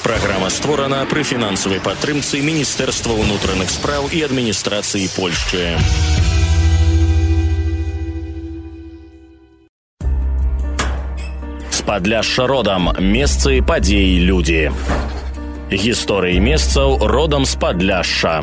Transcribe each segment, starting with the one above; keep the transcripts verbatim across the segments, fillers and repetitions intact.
Праграма створана пры фінансавай падтрымцы Міністэрства ўнутраных спраў і адміністрацыі Польшчы. З Падляшша родам. Месцы, падзеі, людзі. Гісторыі месцаў родам з Падляшша.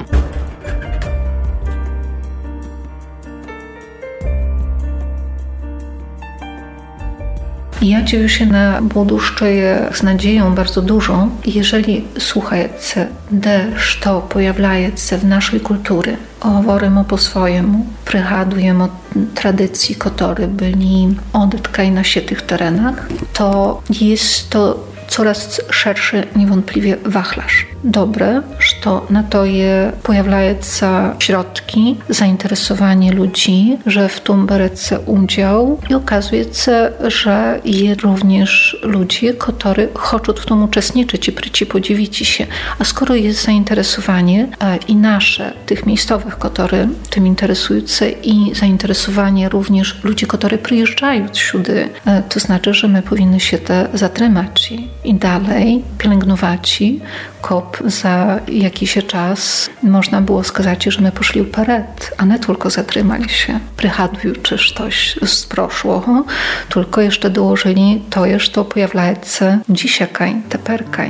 Ja dzieje się na Buduszcze z nadzieją bardzo dużo. Jeżeli słuchacie, deszcz to pojawia się w naszej kultury, mówimy po swojemu, prygадujemy tradycji, które byli odtkaj na tych terenach, to jest to coraz szerszy niewątpliwie wachlarz. Dobre, że na to je pojawiają się środki, zainteresowanie ludzi, że w tym berece udział i okazuje się, że jest również ludzi, którzy chcą w tym uczestniczyć i przyci podziwić się. A skoro jest zainteresowanie i nasze, tych miejscowych, którzy tym interesują się i zainteresowanie również ludzi, którzy przyjeżdżają siudy, to znaczy, że my powinny się te zatrzymać i dalej pielęgnować kop za jakiś czas można było skazać, że my poszli wpierw, a nie tylko zatrzymali się, przychadując coś z proszło, tylko jeszcze dołożyli to, że to pojawia się dzisiaj, teperkaj.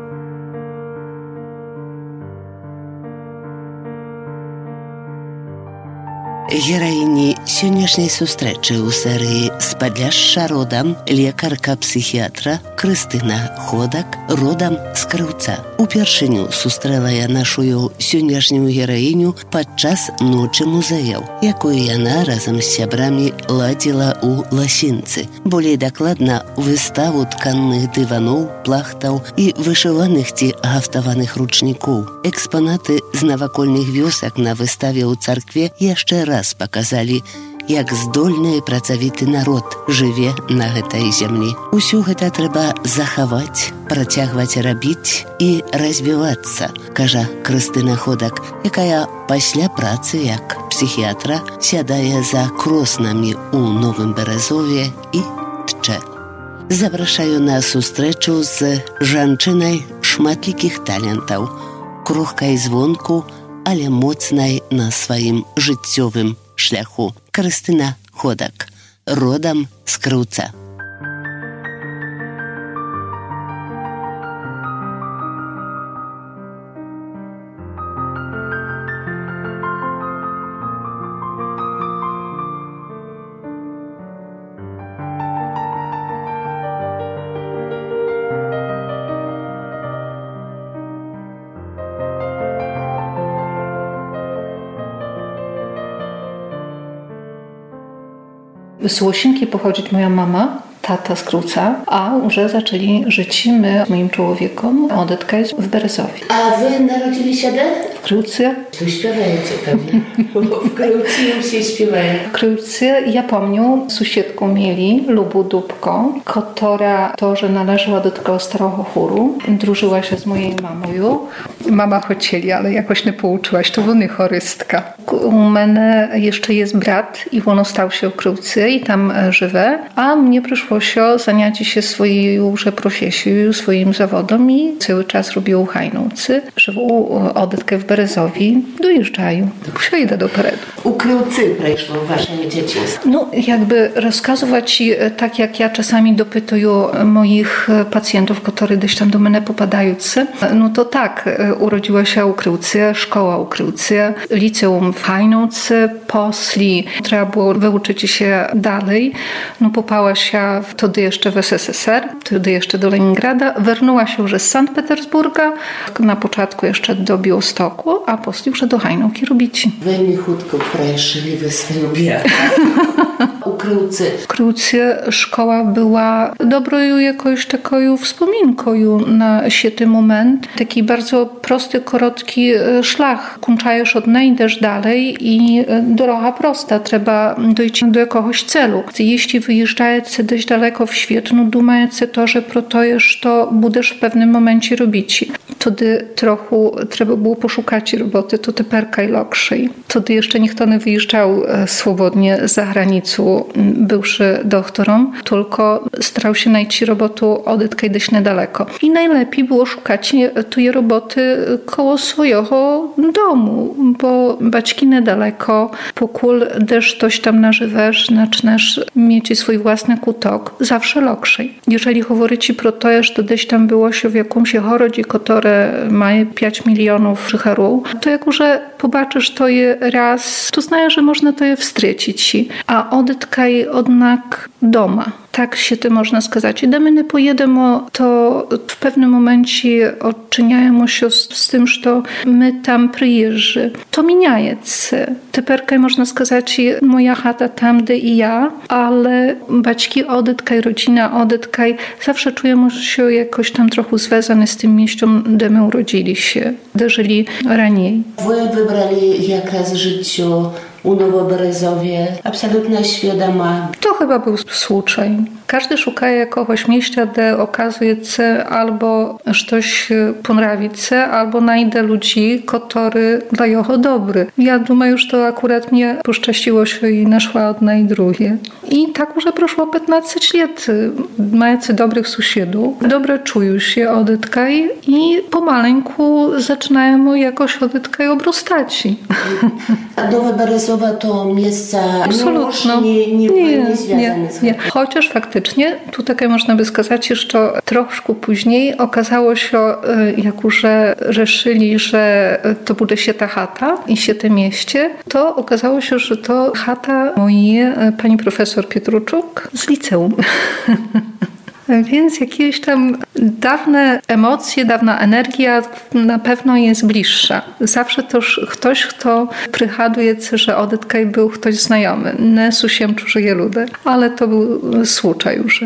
Гераіні сённяшняй сустрэчы ў серыі «З Падляшша родам» лекарка-псіхіатра Крыстына Ходак родам з Крыўца. Упершыню сустрэла я нашую сённяшнюю гераіню падчас ночы музеяў, якую яна разам з сябрамі ладзіла ў Ласінцы. Болей дакладна выставу тканых дываноў, плахтаў і вышываных ці гафтаваных ручнікоў. Экспанаты з навакольных вёсак на выставе ў царкве яшчэ раз показалі, як здольны і працавіты народ жыве на гэтай зямлі. Усё гэта трэба захаваць, працягваць рабіць і развівацца, кажа Крыстына Ходак, якая пасля працы як псіхіатра сядае за кроснамі ў Новым Беразове і тчэ. Запрашаю на сустрэчу з жанчынай шматлікіх талентаў, крохкай звонку, але моцнай на сваім жыццёвым шляху. Крыстына Ходак, родам з Крыўца. Z Łosinki pochodzić moja mama, tata z Krówca, a już zaczęli żyć my z moim człowiekiem odetkaj w Berezowie. A wy narodzili się де? W Krówce. Tu śpiewajcie pewnie, bo w Krówce już się śpiewają. W Krówce, ja pamiętam, sąsiedką mieli Lubu Dubko, która to, że należała do tego starego chóru, drużyła się z mojej mamą. Mama chcieli, ale jakoś nie pouczyłaś, to wony chorystka. U mnie jeszcze jest brat i on stał się w Krówce i tam żywe, a mnie przyszło się zaniać się swoją profesją, swoim zawodem i cały czas robił hajnówcy, żywą odetkę w Berezowi, dojeżdżają. Przejdę do Peredu. U Krówcy przeszło wasze dzieciństwo. No, jakby rozkazywać ci, tak jak ja czasami dopytuję moich pacjentów, którzy gdzieś tam do mnie popadają, no to tak, urodziła się u Krówce, szkoła u Krówce, liceum w Hajnówce, posli, trzeba było wyuczyć się dalej, no popała się wtedy jeszcze w es es es er, wtedy jeszcze do Leningrada, wernęła się już z Sankt Petersburga, na początku jeszcze do Białegostoku, a potem już do Hajnówki robić. Wy mi chutko przeszli we swoją biegę. U Krówce. W Krówce szkoła była dobrą jakąś taką wspominką na siety moment. Taki bardzo prosty, krótki szlak. Kończajesz od niej, idziesz dalej i droga prosta. Trzeba dojść do jakiegoś celu. Jeśli wyjeżdżacie dość daleko w świat, no думаете to, że pro to jest, to będziesz w pewnym momencie robić. To Wtedy trochę trzeba było poszukać roboty, to teperkaj lokszej. Wtedy jeszcze nikt nie wyjeżdżał swobodnie za granicę, bywszy doktorem, tylko starał się znaleźć robotu odetkaj dość niedaleko. I najlepiej było szukać tej roboty koło swojego domu, bo baćki niedaleko, pokól też coś tam nażywasz, zaczynasz mieć swój własny kutok, zawsze lokszej. Jeżeli mówicie pro to, że to gdzieś tam było się w jakimś chorodzie, które ma pięć milionów przychorów, to jak już pobaczysz to je raz, to znaje, że można to je wstrycić. A odetkaj jednak doma. Tak się to można skazać. I my nie pojedziemy, to w pewnym momencie odczyniają się z, z tym, że my tam przyjeżdżamy. To miniajece. Teperkaj można skazać, moja chata tam, gdzie i ja, ale baćki odetkaj, rodzina odetkaj, zawsze czujemy się jakoś tam trochę związane z tym miejscem, gdzie my urodzili się, gdzie żyli raniej. Wy wybrali jaka z życiu u Nowoberezowie, absolutnie świadoma. To chyba był słuczaj. Każdy szuka jakiegoś miejsca, gdzie okazuje się albo coś ponrawice, albo znajdzie ludzi, którzy dla jego dobry. Ja думаю, że to akurat mnie poszczęściło się i naszła одна i drugie. I tak już proszło piętnaście lat. Mając dobrych sąsiadów, dobre czują się odetkaj i pomaleńku zaczynają jakoś odetkaj obrostać. Nowoberezowa to miejsca absolutnie nie, nie, nie, nie związane z nie. Chociaż faktycznie, tu takie można by skazać, że troszkę później okazało się, jak już rzeszyli, że to będzie się ta chata i się te mieście, to okazało się, że to chata mojej pani profesor Pietruczuk z liceum. Więc jakieś tam dawne emocje, dawna energia na pewno jest bliższa. Zawsze też ktoś, kto przychaduje, że odetkaj był ktoś znajomy. Nie susiem czuje ludy, ale to był słuczaj już.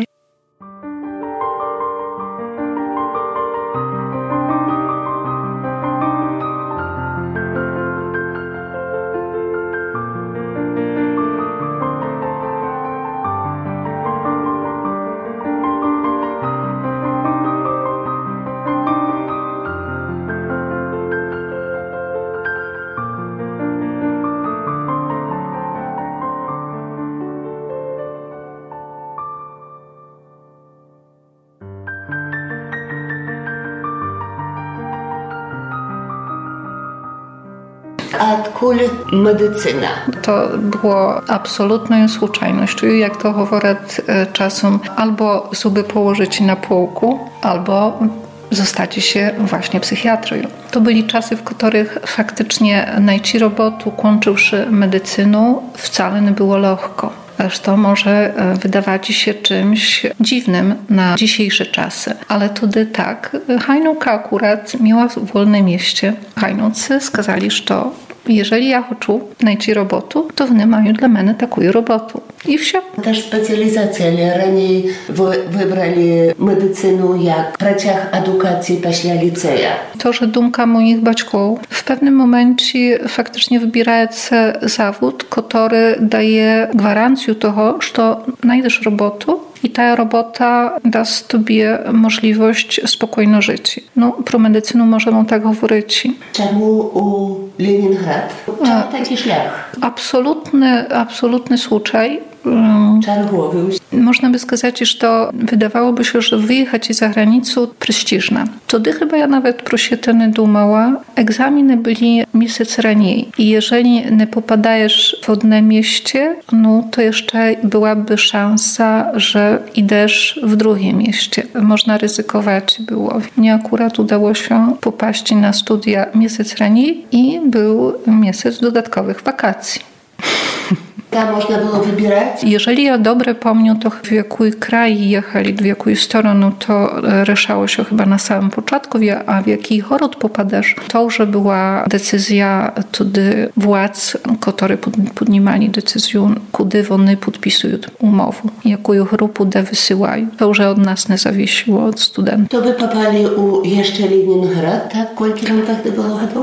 Odkąd medycyna? To było absolutną słuczajnością, jak to mówię czasem, albo sobie położyć na półku, albo zostać się właśnie psychiatrą. To byli czasy, w których faktycznie najci robotu, kończywszy medycynu, wcale nie było lekko. Aż to może wydawać się czymś dziwnym na dzisiejsze czasy. Ale wtedy tak, Hajnuka akurat miała w wolnym mieście. Hajnucy skazali, że jeżeli ja chcę znaleźć robotu, to w nie mają dla mnie taką robotę. I wsio. Też specjalizacja, ale raniej wybrali medycynę jak w pracach edukacji после liceja. To, że dumka moich baćków w pewnym momencie faktycznie wybierają zawód, który daje gwarancję tego, że znajdziesz robotę i ta robota da tobie możliwość spokojnego życia. No, pro medycynu możemy tak mówić. Czemu u Leningrad? Czemu taki szlak? Absolutny, absolutny słuczaj. Czargłowy. Można by сказать, że to wydawałoby się, że wyjechać za granicę prestiżna. Wtedy chyba ja nawet pro siebie nie dumała. Egzaminy byli miesiąc raniej. I jeżeli nie popadajesz w jedno mieście, no to jeszcze byłaby szansa, że idziesz w drugie mieście. Można ryzykować było. Mnie akurat udało się popaść na studia miesiąc raniej i był miesiąc dodatkowych wakacji. Tam można było wybierać? Jeżeli ja dobrze pamiętam, to w jaki kraj jechali, w jaką stronę, to reszało się chyba na samym początku, a w jaki choród popadasz, to już była decyzja wtedy władz, które podнимali decyzję, kiedy one podpisują umowę, jaką grupę de wysyłają. To już od nas nie zawisiło, od studentów. To wy popali u jeszcze Leningrad, tak? Kolki wam tak było?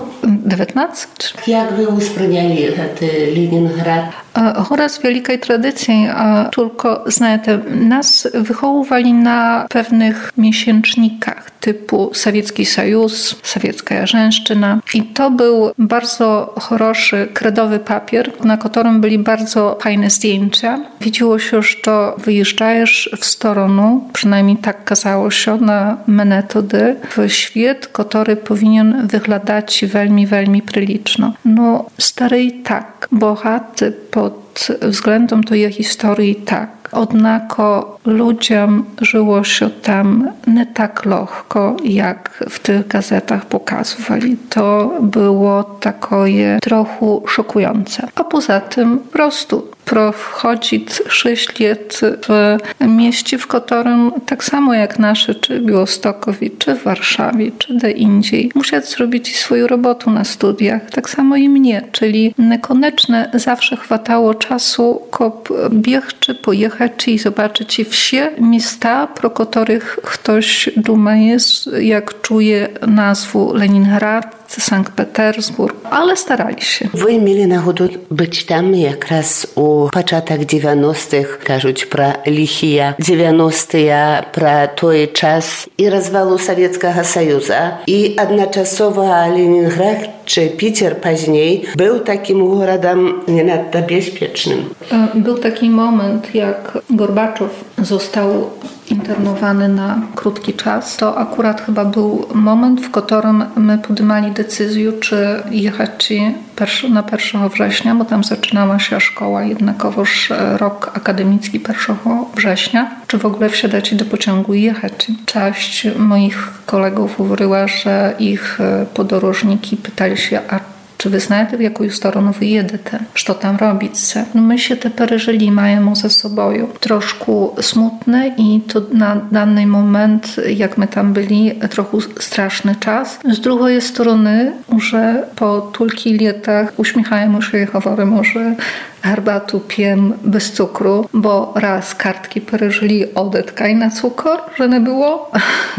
dziewiętnaście. Jak wy usprawniali ten Leningrad? Chora z wielkiej tradycji, tylko знаєте, nas wychowywali na pewnych miesięcznikach typu Sowiecki Sojus, Sowiecka Żeńszczyna. I to był bardzo хороший kredowy papier, na którym byli bardzo fajne zdjęcia. Widziało się, że wyjeżdżasz w stronę, przynajmniej tak kazało się na metody, w świat, który powinien wyglądać veľmi, veľmi prilično. No, stary tak, bohaty pod względem tej historii tak. Однако ludziom żyło się tam nie tak lekko, jak w tych gazetach pokazywali. To było takie trochę szokujące. A poza tym po prostu prochodzić sześć lat w mieście, w którym tak samo jak nasze, czy Białostokowi, czy w Warszawie, czy gdzie indziej, musieli zrobić swoją robotę na studiach. Tak samo i mnie, czyli niekoniecznie zawsze chwatało czasu, żeby biegć, czy pojechać, czy zobaczyć wsie, miasta, pro których ktoś duma jest, jak czuje nazwę Leningrad, Sankt Petersburg, ale starali się. Wy mieli nagоду być tam jak raz u początek dziewięćdziesiątych, кажуть про лихие dziewięćdziesiąte, про той czas i rozwalu Sowieckiego Sojuszu. I jednoczasowo Leningrad czy Peter później był takim городом nie nadto bezpiecznym. Był taki moment, jak Gorbaczow został internowany na krótki czas. To akurat chyba był moment, w którym my podjęli decyzję, czy jechać na pierwszego września, bo tam zaczynała się szkoła, jednakowoż rok akademicki pierwszego września, czy w ogóle wsiadać do pociągu i jechać. Część moich kolegów mówiła, że ich podróżniki pytali się, a czy wy знаєте, w jaką stronę wy jedziecie? Co tam robić? No my się te przeżyli, mamy ze sobą. Troszkę smutne i to na dany moment, jak my tam byli, trochę straszny czas. Z drugiej strony, że po tylku latach uśmiechajmy się i mówimy, że herbatu pijem bez cukru, bo raz kartki przeżyli odetkaj na cukier, że nie było.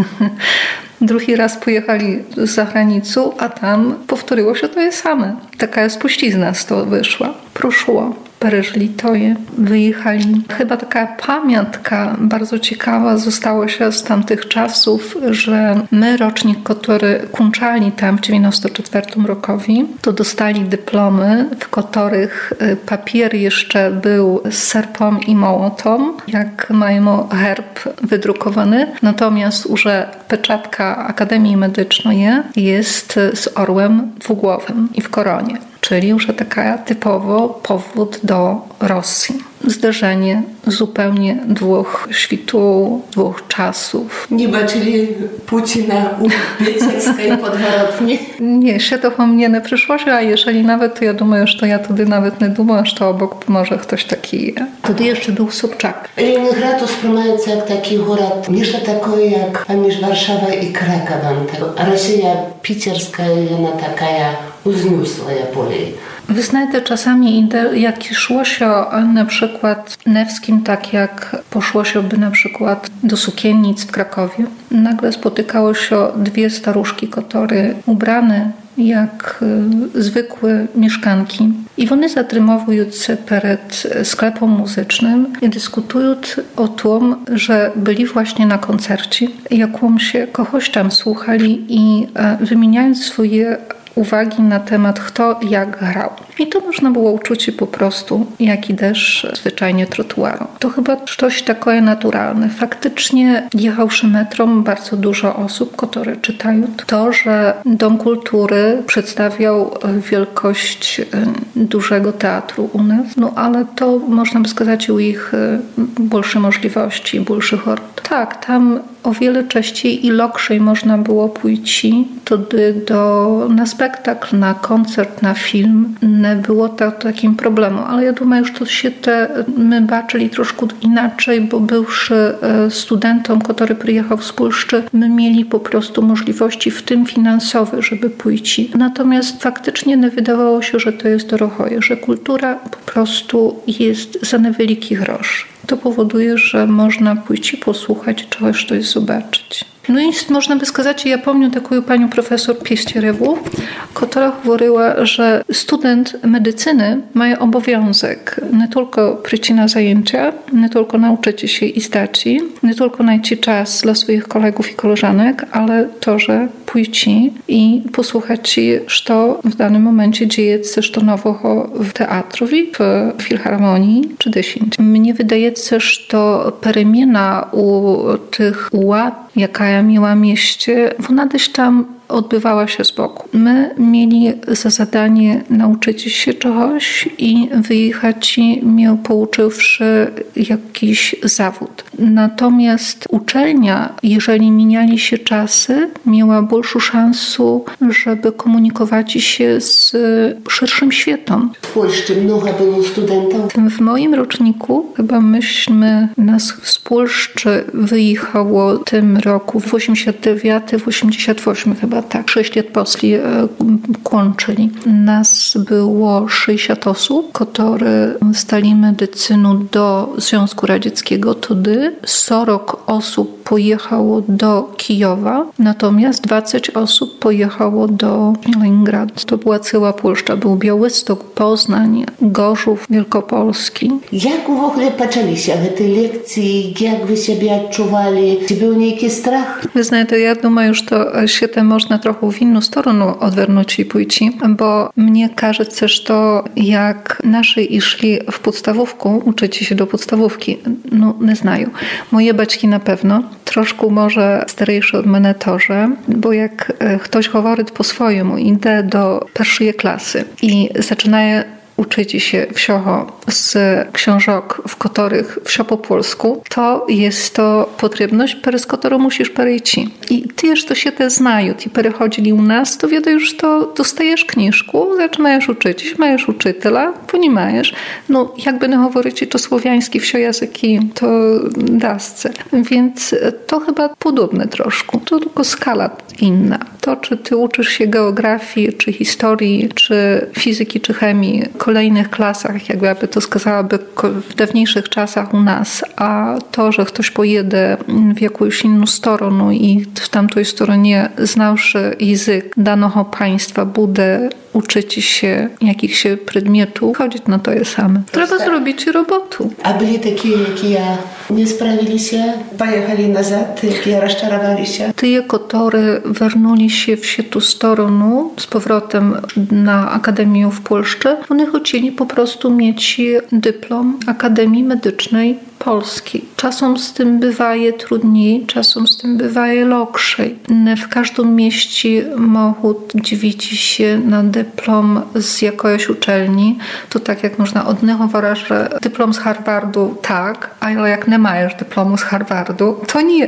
Drugi raz pojechali za granicę, a tam powtórzyło się to same. Taka spuścizna z to wyszła. Proszło. Przeżyli to je, wyjechali. Chyba taka pamiątka bardzo ciekawa została się z tamtych czasów, że my, rocznik, który kończyli tam w dziewięćdziesiątym czwartym rokowi, to dostali dyplomy, w których papier jeszcze był z serpą i mołotą, jak mają herb wydrukowany. Natomiast już peczatka Akademii Medycznej jest z orłem dwugłowym i w koronie. Czyli już taka typowo powód do Rosji. Zderzenie zupełnie dwóch światów, dwóch czasów. Nie baczyli Putina u Piecierskiej podворотni? Nie, się to po mnie nie przyszło, a jeżeli nawet, to ja думаю, że to ja wtedy nawet nie думаю, że to obok może ktoś taki. Wtedy jeszcze był Sobczak. Leningrad usprawniaється jak taki город, niż takie jak pomiędzy Warszawą i Krakowem. Rosja Piecierska, ona taka uzniosła polej. Wy знаєте, czasami jak szło się na przykład Newskim, tak jak poszło się by na przykład do sukiennic w Krakowie, nagle spotykało się dwie staruszki, które ubrane jak zwykłe mieszkanki. I one zatrymowują się przed sklepem muzycznym i dyskutują o tym, że byli właśnie na koncercie, jaką się kogoś tam słuchali i wymieniając swoje uwagi na temat kto jak grał. I to można było uczuć po prostu, jak idziesz zwyczajnie trotuarą. To chyba coś takiego naturalne. Faktycznie jechałszy metrą bardzo dużo osób, które czytają to, że Dom Kultury przedstawiał wielkość dużego teatru u nas, no ale to można by сказać u ich больше możliwości, больше hort. Tak, tam o wiele częściej i lokrzej można było pójść wtedy do, na spektakl, na koncert, na film. Nie było to takim problemem, ale ja думаю, że to się te, my baczyli troszkę inaczej, bo bywszy studentom, który przyjechał z Polski, my mieli po prostu możliwości, w tym finansowe, żeby pójść. Natomiast faktycznie nie wydawało się, że to jest drogoje, że kultura po prostu jest za niewielki grosz. To powoduje, że można pójść i posłuchać czegoś, coś zobaczyć. No i można by сказать, я помню такую пані професор Пістереву, która говорила, że student medycyny ma obowiązek nie tylko przyjść na zajęcia, nie tylko nauczyć się i zdać, nie tylko znaleźć czas dla swoich kolegów i koleżanek, ale to, że pójść i posłuchać, co w danym momencie dzieje się co nowego w teatrowi, w filharmonii czy gdzieś indziej. Mnie wydaje się, że to przemiana u tych ład, jaka miała mieście, ona gdzieś tam odbywała się z boku. My mieli za zadanie nauczyć się czegoś i wyjechać, miał pouczywszy jakiś zawód. Natomiast uczelnia, jeżeli minęli się czasy, miała większą szansę, żeby komunikować się z szerszym światem. W Polsce mnogo było studentów? W moim roczniku chyba myśmy nas z Polski wyjechało w tym roku w osiemdziesiątym dziewiątym osiemdziesiątym ósmym chyba tak, sześć lat później kończyli. Nas było sześćdziesiąt osób, które stali medycyną do Związku Radzieckiego wtedy. czterdzieści osób pojechało do Kijowa, natomiast dwadzieścia osób pojechało do Leningradu. To była cała Polska. Był Białystok, Poznań, Gorzów Wielkopolski. Jak w ogóle zaczęliście te lekcje? Jak wy siebie odczuwali? Czy był jakiś strach? Wy знаєте, ja думаю, że się to można trochę w inną stronę odwrócić i pójść, bo mnie każe się, że jak nasi išli w podstawówku, uczyć się do podstawówki, no nie znają. Moje baćki na pewno, troszkę może starejsze od mnie torze, bo jak ktoś mówi po swojemu, idę do pierwszej klasy i zaczynaję uczyć się wsioho z książok, w których wsio po polsku, to jest to potrzebność, przez którą musisz przejść. I ty, to się te znają, i przechodzili u nas, to wiedzą już, to dostajesz kniżku, zaczynasz uczyć, masz uczyciela, ponimasz. No, jakby nie mówić, to słowiański wsio języki, to dasce. Więc to chyba podobne troszkę. To tylko skala inna. To, czy ty uczysz się geografii, czy historii, czy fizyki, czy chemii, w kolejnych klasach, jakby to skazałaby w dawniejszych czasach u nas, a to, że ktoś pojedzie w jakąś inną stronę i w tamtej stronie znawszy język danego państwa, bude uczyć się jakichś przedmiotów, chodzić na to je same. Trzeba zrobić robotę. A byli takie, jak ja, nie sprawili się, pojechali nazad, jakie rozczarowali się? Ty, które wernuli się w tą stronę z powrotem na Akademię w Polsce, one chcieli po prostu mieć dyplom Akademii Medycznej Polski. Czasem z tym bywaje trudniej, czasem z tym bywaje lokszej. W każdym mieście mogą dziwić się na dyplom z jakiejś uczelni. To tak jak można od nich mówić, że dyplom z Harvardu tak, ale jak nie masz dyplomu z Harvardu, to nie.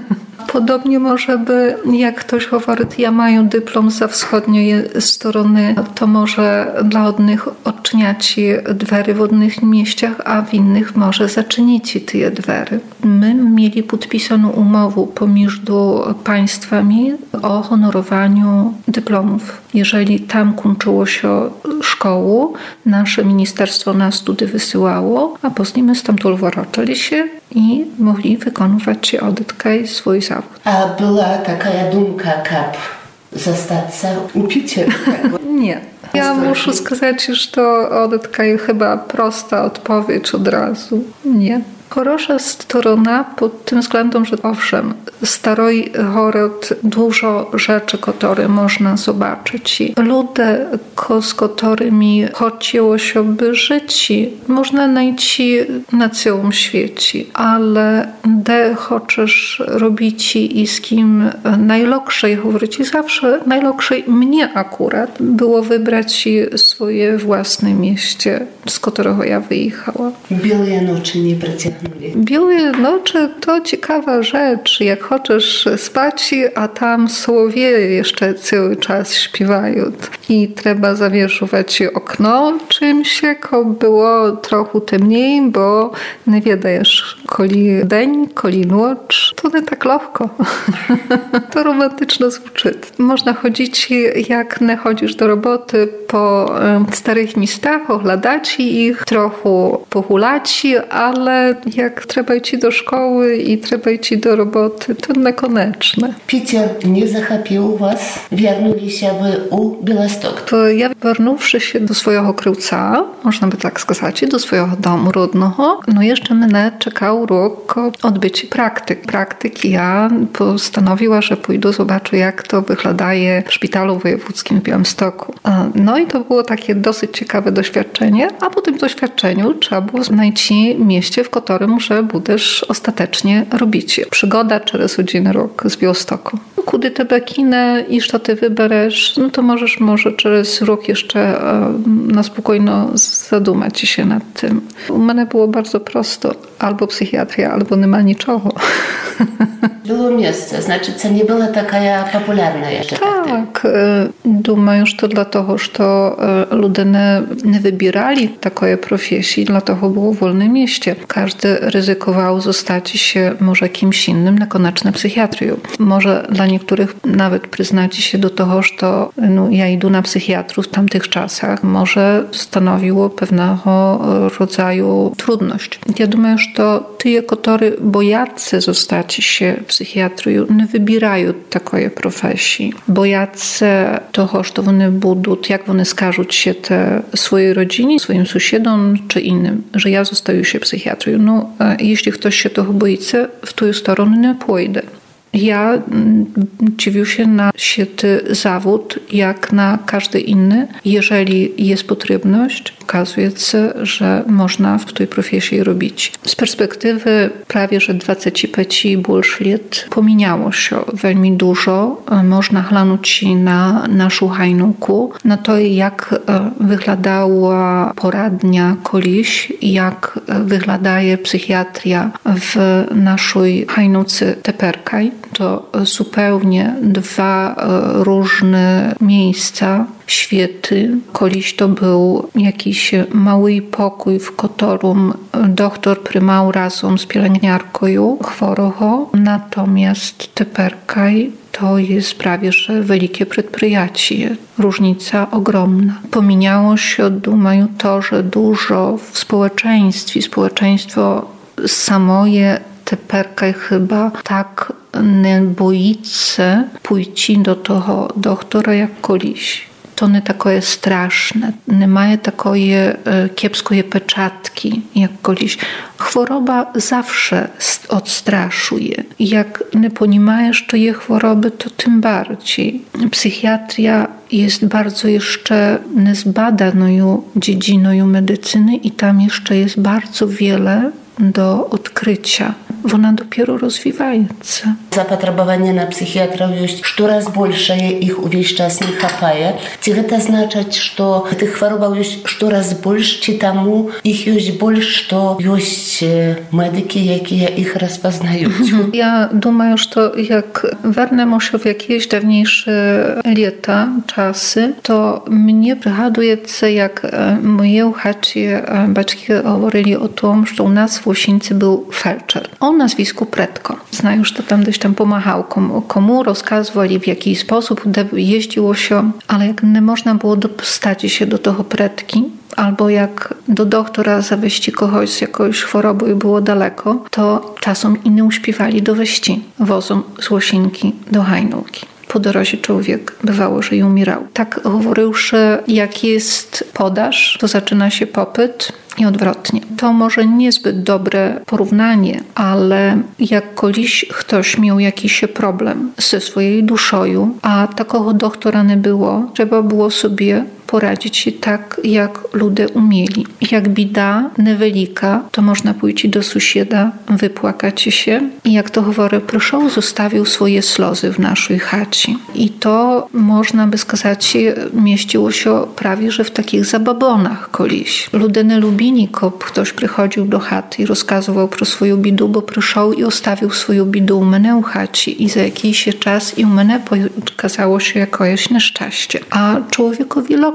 Podobnie może by, jak ktoś mówi, ja mają dyplom za wschodniej strony, to może dla odnych odczyniać dwery w odnych mieściach, a w innych może zaczynić te dwery. My mieli podpisaną umowę pomiędzy państwami o honorowaniu dyplomów. Jeżeli tam kończyło się szkołę, nasze ministerstwo nas study wysyłało, a później my stamtąd wrócili się i mogli wykonywać odytkaj swój zawód. A była taka dumka, kap, zostać uczycielem? Nie. Ja muszę сказать, że to odytkaj chyba prosta odpowiedź od razu. Nie. Хороша strona pod tym względem, że owszem, staroj horod dużo rzeczy, które można zobaczyć. Ludzie, z którymi chciało się by żyć, można znaleźć na całym świecie, ale de chcesz robić i z kim najlepszej mówić, zawsze najlepszej mnie akurat było wybrać swoje własne mieście, z którego ja wyjechała. Białe nocy nie przeciągnęły. Białe nocy to ciekawa rzecz. Jak chcesz spać, a tam słowieje jeszcze cały czas śpiewają i trzeba zawieszować okno czymś, jako było trochę temniej, bo nie wiedziesz, Коли день, коли ніч, то не так легко. To romantyczno звучить. Można chodzić, jak nie chodzisz do roboty, po starych miastach, oglądać ich, trochę pochulać, ale jak trzeba iść do szkoły i trzeba iść do roboty, to niekoniecznie. Peter nie zachapił was? Wierнули się wy u Białystok? To ja, wernówszy się do swojego Kryłca, można by tak сказać, do swojego domu rodnego, no jeszcze mnie czekał rok odbyć praktyk. Praktyk ja postanowiła, że pójdę, zobaczę, jak to wyglądaje w szpitalu wojewódzkim w Białymstoku. No i to było takie dosyć ciekawe doświadczenie, a po tym doświadczeniu trzeba było znaleźć mieście, w którym, że będziesz ostatecznie robić. Przygoda przez один rok z Białymstoku. Kudy te bekiny i co ty wyberesz, no to możesz może przez rok jeszcze na spokojno zadumać się nad tym. U mnie było bardzo prosto. Albo psychiatria, albo nie ma niczego. Było miejsce, znaczy to nie była taka popularna jeszcze. Tak, думаю, że dlatego, że ludzie nie, nie wybierali takiej profesji, dlatego było wolne mieście. Każdy ryzykował zostać się może kimś innym, niekoniecznie psychiatrią. Może dla niektórych nawet przyznać się do tego, że to, no, ja idę na psychiatrów w tamtych czasach, może stanowiło pewnego rodzaju trudność. Ja думаю, że to ty, którzy boją się zostać się psychiatrią, nie wybierają takiej profesji. Boją się tego, że one będą, jak one skażą się te swojej rodzinie, swoim sąsiadom czy innym, że ja zostaję się psychiatrią. No, jeśli ktoś się tego boi, w tą stronę nie pójdę. Ja dziwię się na świetny zawód, jak na każdy inny. Jeżeli jest potrzebność, okazuje się, że można w tej profesji robić. Z perspektywy prawie, że dwadzieścia pięć i больше lat pominęło się veľmi dużo. Można glądać na naszą hajnówkę, na to, jak wyglądała poradnia kiedyś, jak wyglądaje psychiatria w naszej hajnówce teperkaj. To zupełnie dwa różne miejsca, świety. Kiedyś to był jakiś mały pokój, w którym doktor prymał razem z pielęgniarką chorego. Natomiast teperkaj to jest prawie, że wielkie przedpryjacie. Różnica ogromna. Pominęło się, думаю, to, że dużo w społeczeństwie, społeczeństwo samoje teperkaj chyba tak nie boi się pójść do tego doktora jak kiedyś. To nie takie straszne, nie ma takiej kiepskiej peczatki jak kiedyś. Choroba zawsze odstraszuje. Jak nie ponimasz, to je choroby, to tym bardziej. Psychiatria jest bardzo jeszcze niezbadaną dziedziną medycyny i tam jeszcze jest bardzo wiele do odkrycia. Ona dopiero rozwijается. Zapotrzebowanie na psychiatrów jest coraz większe, ich увесь czas nie хапае. Czy to znaczy, że tych chorób jest coraz больше, czy temu ich jest больше, że jest medyki, jakie ich rozpoznają? Ja думаю, że to jak wernemy się w jakieś dawniejsze lata, czasy, to mnie przygaduje się, jak moje chacie baczki mówili o tym, że u nas w Łosińcu był felczer. O nazwisku Pretko. Znają, że to tam gdzieś tam pomachał komu, komu rozkazywali, w jaki sposób jeździło się, ale jak nie można było dostać się do tego Pretki, albo jak do doktora zawieźć kogoś z jakąś chorobą i było daleko, to czasem i nie uśpiewali dowieźć wozem z Łosinki do hajnówki. Po drodze człowiek bywało, że i umierał. Tak mówiłszy, jak jest podaż, to zaczyna się popyt i odwrotnie. To może niezbyt dobre porównanie, ale jak kiedyś ktoś miał jakiś problem ze swojej duszą, a takiego doktora nie było, trzeba było sobie poradzić się tak, jak ludzie umieli. Jak bida niewielka, to można pójść do sąsiada, wypłakać się i jak to mówię, proszę, zostawił swoje slozy w naszej chacie. I to można by сказać, mieściło się prawie, że w takich zababonach kiedyś. Ludzie nie lubili, kiedy ktoś przychodził do chaty i rozkazywał pro swoją bidu, bo przyszedł i ostawił swoją bidu u mnie w chacie i za jakiś czas i u mnie pokazało się jakieś nieszczęście. A człowiekowi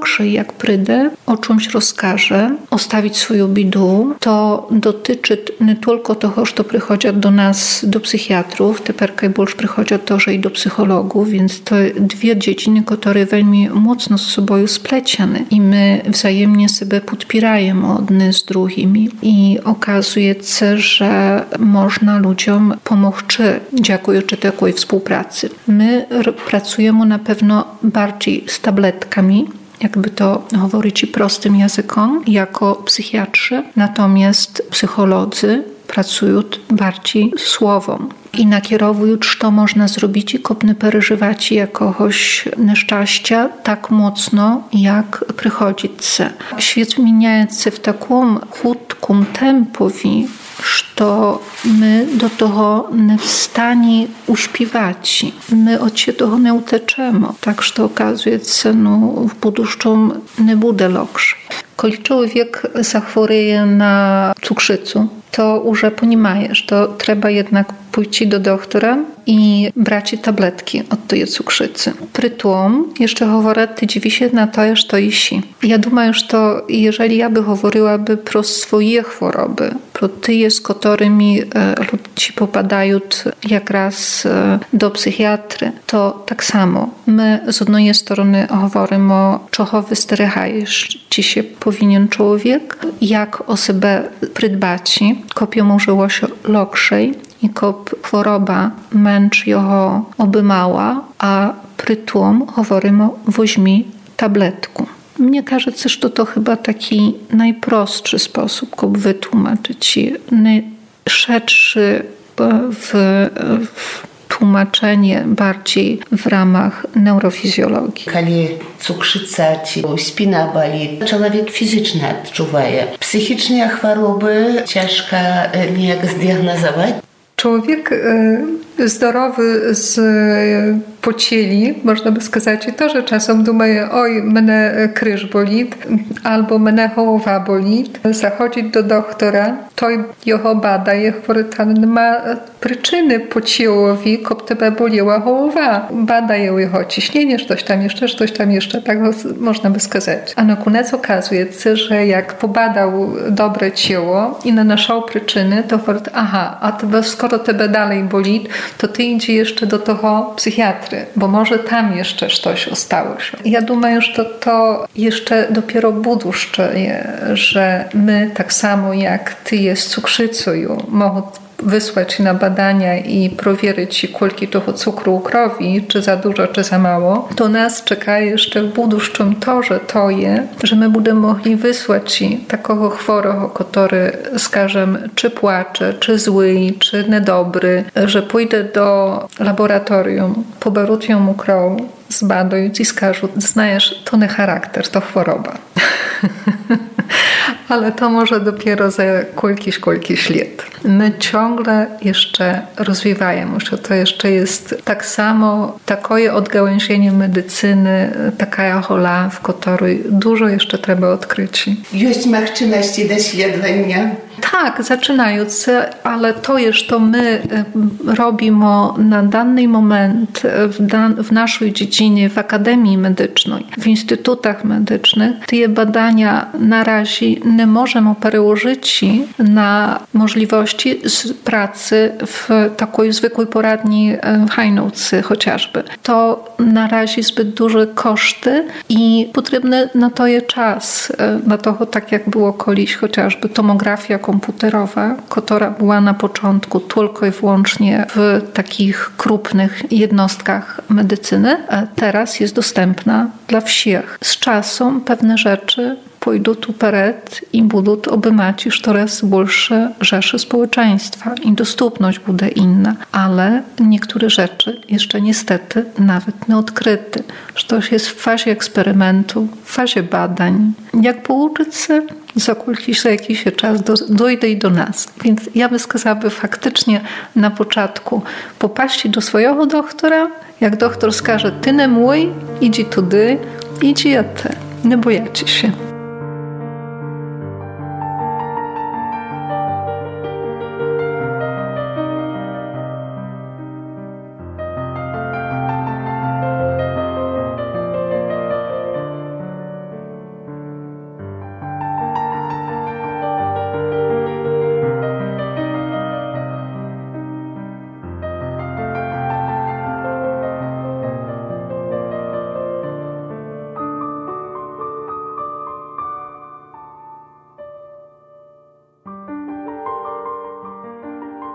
lokszy, jak prydę o czymś rozkaże, ostawić swoją bidu, to dotyczy nie tylko toho, że przychodzi do nas, do psychiatrów, teperka i больше przychodzi też i do psychologów, więc to dwie dziedziny, które veľmi mocno z sobą spleciane i my wzajemnie sobie podpierajemy одне z drugimi i okazuje się, że można ludziom pomóc dziękując takiej współpracy. My pracujemy na pewno bardziej z tabletkami, jakby to mówić prostym językiem, jako psychiatrzy, natomiast psycholodzy pracują bardziej słowem i nakierowują, co można zrobić i kopny przeżywać jakoś nieszczęścia tak mocno, jak przychodzi się. Świat zmienia się w takim chudkim tempowi, że my do tego nie w stanie uśpiewać. My od się tego nie uteczemy. Tak, że okazuje się, no, w buduszczym nie będzie lepszy. Kiedy człowiek zachoruje na cukrzycę, to już ponimaєш, to trzeba jednak pójść do doktora i brać tabletki od tej cukrzycy. Przy tym jeszcze mówię, ty dziwi się na to, że to isi. Ja думаю, że to jeżeli ja by mówiłaby pro swoje choroby, pro tyje, z którymi ludzie popadają jak raz do psychiatry, to tak samo. My z jednej strony mówimy, czego wysterechajesz, ci się powinien człowiek, jak o siebie przydbać, kopią może się lokszej, i kop choroba męcz jego obymała, a przy tym mówimy, weźmij tabletku. Mnie każe się, że to chyba taki najprostszy sposób, jak wytłumaczyć, najszerszy w, w tłumaczenie bardziej w ramach neurofizjologii. Kiedy cukrzyca ci spina boli, człowiek fizycznie odczuwaje. Psychicznie choroby ciężko niejak zdiagnozować. Człowiek zdrowy z pocieli, można by сказать, i to, że czasem думає, oj, mnie kryż boli, albo mnie głowa boli, zachodzi do doktora, to jego badaje, mówi, że nie ma przyczyny pociełowi, kop tebe boliła głowa. Badaje jego ciśnienie, coś tam jeszcze, coś tam jeszcze, tak można by сказать. A na koniec okazuje się, że jak pobadał dobre ciało i naszał przyczyny, to mówi, aha, a tebe, skoro tebe dalej boli, to ty idzie jeszcze do tego psychiatry, bo może tam jeszcze coś ostało się. Ja думаю, że to jeszcze dopiero buduszcze, że my tak samo jak ty jest cukrzycą, mogą wysłać na badania i prowierzyć, koliki tego cukru w krwi, czy za dużo, czy za mało, to nas czeka jeszcze w buduszczym to, że to je, że my będziemy mogli wysłać takiego chorego, który, skażem, czy płacze, czy zły, czy niedobry, że pójdę do laboratorium, poberą mu krew, zbadają i skażą, znajesz, to nie charakter, to choroba. Ale to może dopiero za kolkiś, kolkiś lat. My ciągle jeszcze rozwijamy się. To jeszcze jest tak samo, takie odgałęzienie medycyny, taka hola, w której dużo jeszcze trzeba odkryć. Jest możliwości doświadczenia? Tak, zaczynając, ale to jest to my robimy na dany moment w, dan- w naszej dziedzinie, w Akademii Medycznej, w instytutach medycznych. Te badania na razie nie możemy przełożyć na możliwości pracy w takiej zwykłej poradni w Hajnówce chociażby. To na razie zbyt duże koszty i potrzebny na to jest czas. Na to tak jak było kiedyś chociażby tomografia komputerowa, która była na początku tylko i wyłącznie w takich krupnych jednostkach medycyny, a teraz jest dostępna dla wszystkich. Z czasem pewne rzeczy pójdą tu pered i będą obejmować już coraz większe rzeszy społeczeństwa i dostępność będzie inna, ale niektóre rzeczy jeszcze niestety nawet nie odkryte. Że to jest w fazie eksperymentu, w fazie badań. Jak pouczyć się, za jakiś, za jakiś czas do, dojdzie i do nas. Więc ja bym сказала, faktycznie na początku popaść do swojego doktora, jak doktor skaże, ty nie mój, idź tudy, idź ja te. Nie bojacie się.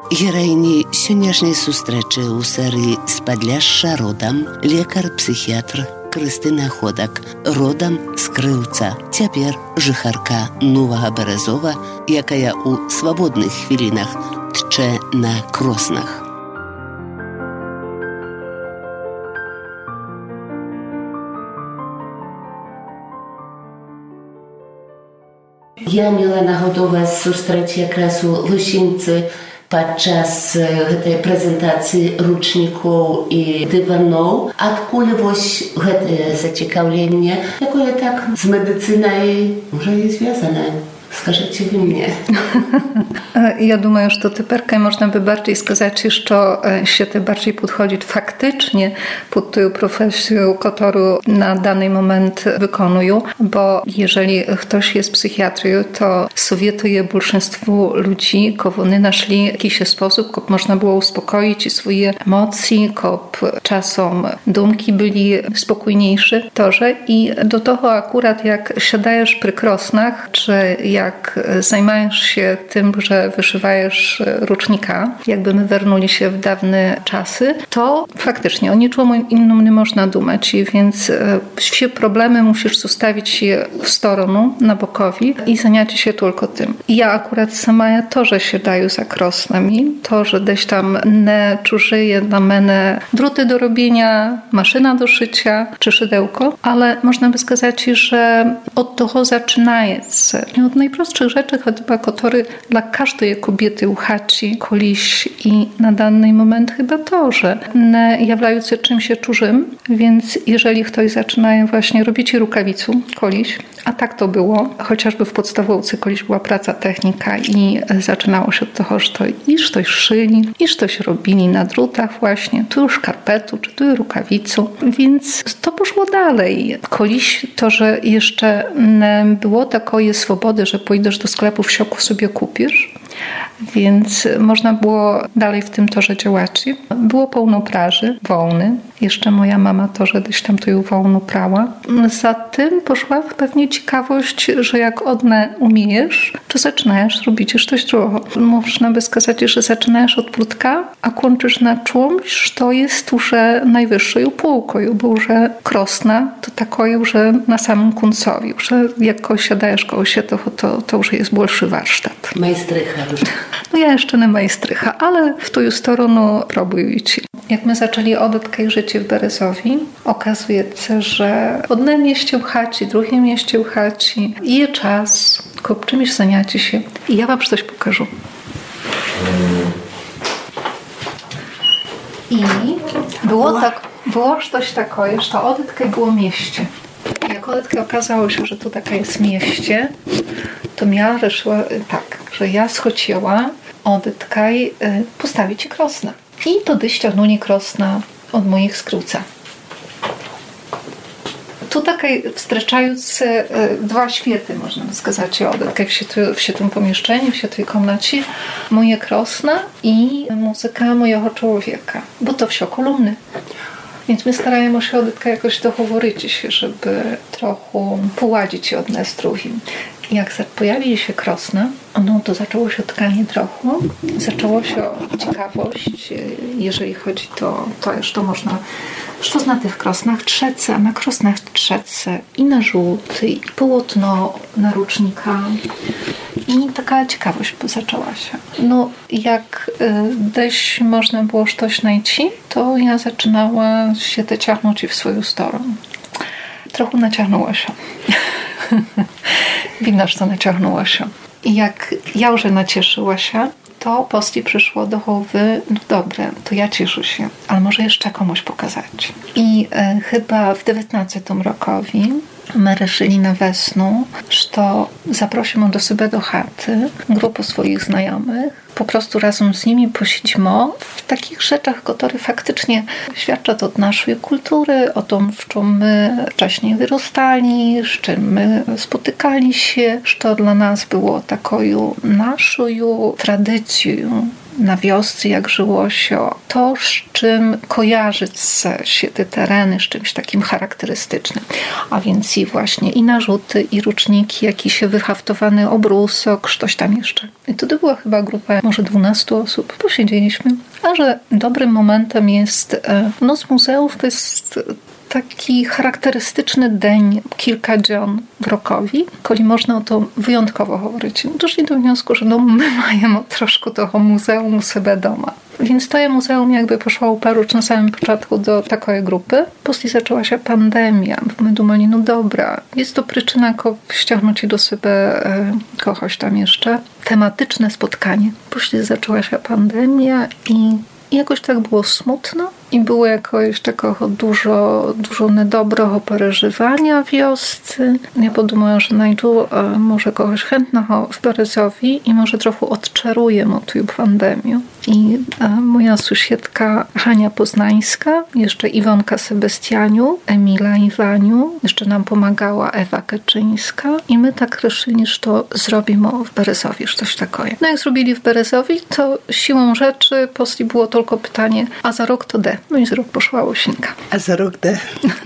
Героини сённяшняй сустрэчы ў серыі «З Падляшша родам» лекар-псіхіятр Крыстына Ходак, родам з Крыўца. Цяпер жыхарка Новага Беразова, якая ў свабодных хвілінах тчэ на кроснах. Я мела нагоду вас сустрэць якраз у Лусінцы падчас гэтай прэзентацыі ручнікоў і дываноў. Адкуль вось гэтае зацікаўленне, якое так з медыцынай можа і звязанае? Скажите вы мне. Ja думаю, że teperkę można by bardziej сказать, że się to bardziej podchodzi faktycznie pod tą profesją, którą na dany moment wykonują, bo jeżeli ktoś jest psychiatrią, to sowietuje большинству ludzi, kogo naszli jakiś sposób, jak można było uspokoić swoje emocje, jak czasem dumki byli spokojniejsze, torze i do tego akurat jak siadajesz przy krosnach, czy jak zajmujesz się tym, że wyszywajesz rucznika, jakby my wernuli się w dawne czasy, to faktycznie o niczym innym nie można dumać, więc wszystkie problemy musisz zostawić je w stronę, na bokowi i zająć się tylko tym. I ja akurat sama ja to, że się daję za krosnami, to, że gdzieś tam nie czużyje na mnie druty do robienia, maszyna do szycia czy szydełko, ale można by сказать, że od tego zaczynając, nie od najprostszych rzeczy, chyba, które dla każdej kobiety u chaci, koliś i na dany moment chyba to, że nie jawiają się czymś czужym, więc jeżeli ktoś zaczyna właśnie robić rukawicę, koliś, a tak to było, chociażby w podstawówce koliś była praca technika i zaczynało się od tego, że to iż coś szyli, iż coś robili na drutach właśnie, tu już szkarpetu, czy tu rukawicę, więc to poszło dalej. Koliś to, że jeszcze nie było takiej swobody, że pójdziesz do sklepu w sioku sobie kupisz, więc można było dalej w tym torze działać. Było pełno praży, wołny. Jeszcze moja mama to, że gdzieś tam tu wołnu prała. Za tym poszła pewnie ciekawość, że jak odne umiejesz, to zaczynasz robić już coś drugiego. Można by сказать, że zaczynasz od płutka, a kończysz na czymś, to jest już najwyższą półką, bo już krosna to takoje, że na samym końcowi, że jak siadajesz koło się, to, to, to już jest больszy warsztat. Majstrycha. No ja jeszcze nie majstrycha, ale w tą stronę próbujcie. Jak my zaczęli odetkać życie w Berezowi, okazuje się, że w jednym mieście w chaci, w drugim mieście w chaci jest czas, kop czymś zajęcie się i ja wam coś pokażę. I było tak, było coś takiego, że to odetkaj było mieście. Jak odetkę okazało się, że tu taka jest mieście, to ja решила tak, że ja schodziła odetkaj postawić krosna. I wtedy ściągnęli krosna od moich skróca. Tu takie wstreczające dwa świety, można сказать, odetkaj w tym pomieszczeniu, w tej komnacie, moje krosna i muzyka mojego człowieka, bo to wszystko kolumny. Więc my starajmy się odetka jakoś dochoworyć się, żeby trochę poładzić się od nas drugim. I jak pojawili się krosna, no to zaczęło się tkanie trochę, zaczęło się ciekawość, jeżeli chodzi to, to już to można, co na tych krosnach trzece, a na krosnach trzece i na żółty, i połotno narucznika. I taka ciekawość zaczęła się. No jak gdzieś można było coś znaleźć, to ja zaczynała się te ciachnąć w swoją stronę. Trochę naciągnęło się. Widać, to naciągnęło się. I jak ja już nacieszyła się, to posti przyszło do głowy, no dobre, to ja cieszę się, ale może jeszcze komuś pokazać. I e, chyba w dziewiętnastym rokowi my решили na wiosnę, że zaprosimy do siebie do chaty grupę swoich znajomych, po prostu razem z nimi posiedzimy w takich rzeczach, które faktycznie świadczą od naszej kultury, o tym, w czym my wcześniej wyrastali, z czym my spotykali się, że to dla nas było taką naszą tradycją, na wiosce, jak żyło się, to z czym kojarzy się te tereny, z czymś takim charakterystycznym. A więc i właśnie i narzuty, i ruczniki, jakiś wyhaftowany obrusok, coś tam jeszcze. I wtedy była chyba grupa może dwunastu osób. Posiedzieliśmy. A że dobrym momentem jest Noc Muzeów, to jest taki charakterystyczny dzień, kilka dzień w rokowi, kiedy można o to wyjątkowo mówić. Doszli do wniosku, że no my mamy troszkę toho muzeum u siebie doma. Więc to muzeum jakby poszło uparuć na samym początku do takiej grupy. Później zaczęła się pandemia. My dumali, no dobra, jest to przyczyna ściągnąć do siebie e, kogoś tam jeszcze. Tematyczne spotkanie. Później zaczęła się pandemia i I jakoś tak było smutno i było jakoś takiego dużo, dużo niedobrego przeżywania w wiosce. Ja podumałam, że znajdu e, może kogoś chętnego w Berezowi i może trochę odczaruję o tę pandemię. I e, moja sąsiedka Hania Poznańska, jeszcze Iwonka Sebastianiu, Emila Iwaniu, jeszcze nam pomagała Ewa Kaczyńska i my tak решили, że to zrobimy w Berezowie, że coś takiego. No jak zrobili w Berezowi, to siłą rzeczy poszli było tylko pytanie, a za rok to D. No i za rok poszła Łosinka. A za rok D.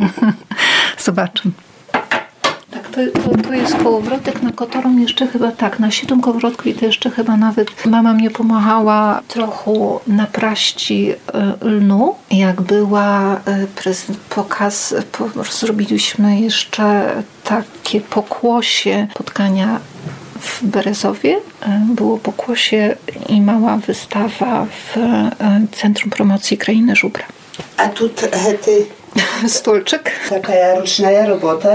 Zobaczymy. Tak, to, to, to jest kołowrotek, na którym jeszcze chyba tak, na siedem kołowrotku i to jeszcze chyba nawet mama mnie pomagała trochę na praści lnu. Jak była prezent, pokaz, po, zrobiliśmy jeszcze takie pokłosie spotkania w Berezowie. Było pokłosie i mała wystawa w Centrum Promocji Krainy Żubra. A tu ty stolczyk. Taka ręczna robota.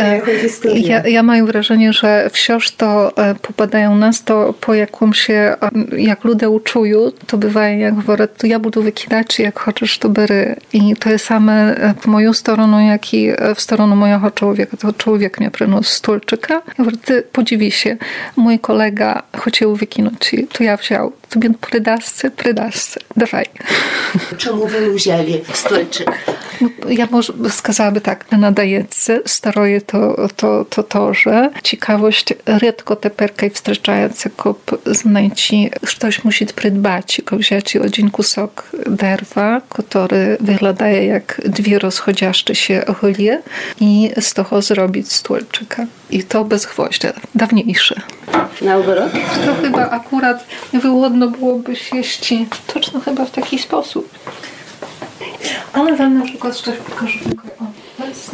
Ja, ja mam wrażenie, że wciąż to popadają nas, to po jakimś, jak ludzie uczują, to bywa jak worę, to ja budu wykidać, jak chcesz, to bery. I to jest same w moją stronę, jak i w stronę mojego człowieka. To człowiek mnie przyniósł stolczyka. Ja mówię, ty podziwi się, mój kolega chciał wykinąć, to ja wziął. Tobie prydasce, prydasce. Dawaj. Czemu wy wzięli stolczyk? No, ja może skazałaby tak, na nadajece staroje to, to, to, to, że ciekawość rzadko teperkaj wstreczająca kop znajci, ktoś musi przydbać, wziąć один kusok derwa, który wygląda jak dwie rozchodziaszcze się ocholie i z toho zrobić stolczyka. I to bez gwoździa. Dawniejsze. Na obrot? To chyba akurat wygodno byłoby sieść точно chyba w taki sposób. Ale wam na przykład coś pokażę. To jest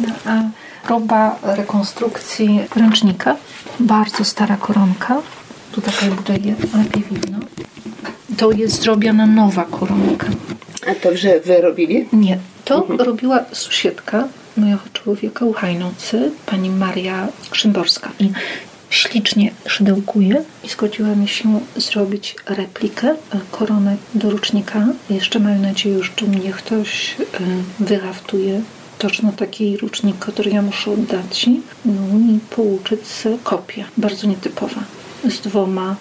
próba rekonstrukcji ręcznika. Bardzo stara koronka. Tu taka bude lepiej widno. To jest zrobiona nowa koronka. A to, że wy robili? Nie. To mhm. robiła sąsiedka mojego człowieka u Hajnocy, pani Maria Szymborska. I ślicznie szydełkuje i zgodziła mi się zrobić replikę koronek do rucznika. Jeszcze mam nadzieję, że mnie ktoś wyhaftuje точно taki rucznik, który ja muszę oddać. No i pouczyć kopię. Bardzo nietypowa. Z dwoma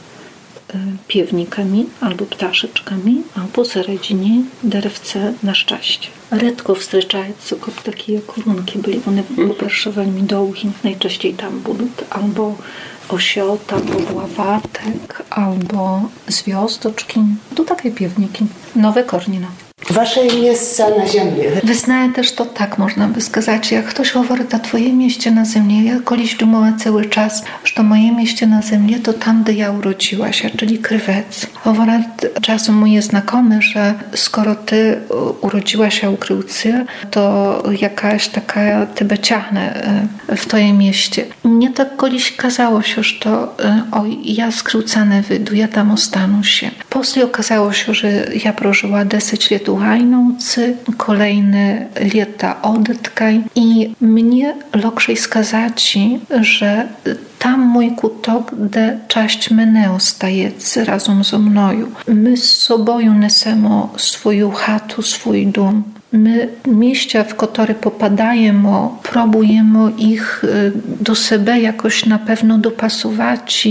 piewnikami albo ptaszeczkami, a posередиnie derewce na szczęście. Редко встречаются takie korunki, byli one po-перше вельми довгі, najczęściej tam будуть albo osiot, albo bławatek, albo związdoczki. To takie piewniki. Nowe kornina. Wasze miejsce na ziemi. Wy знаєте, też to tak można by сказати, jak ktoś mówi o twoje mieście na ziemi. Ja kiedyś думала cały czas, że moje mieście na ziemi to tam, gdzie ja urodziła się, czyli Krywec. Mówi czasem mój znajomy, że skoro ty urodziła się u Krywcy, to jakaś taka tebe ciachne w twoje mieście. Mnie tak kiedyś kazało się, że to oj, ja z Krywcane wyjdę, ja tam ostanę się. Później okazało się, że ja prożyła dziesięć lat u Hajnocy, kolejne lata odetkaj i mnie lokrzej skazaci, że tam mój kutok, gdzie część mnie ostaje razem ze mną. My z sobą nesemy swoją chatu, swój dom. My mieścia, w które popadajemy, próbujemy ich do siebie jakoś na pewno dopasować,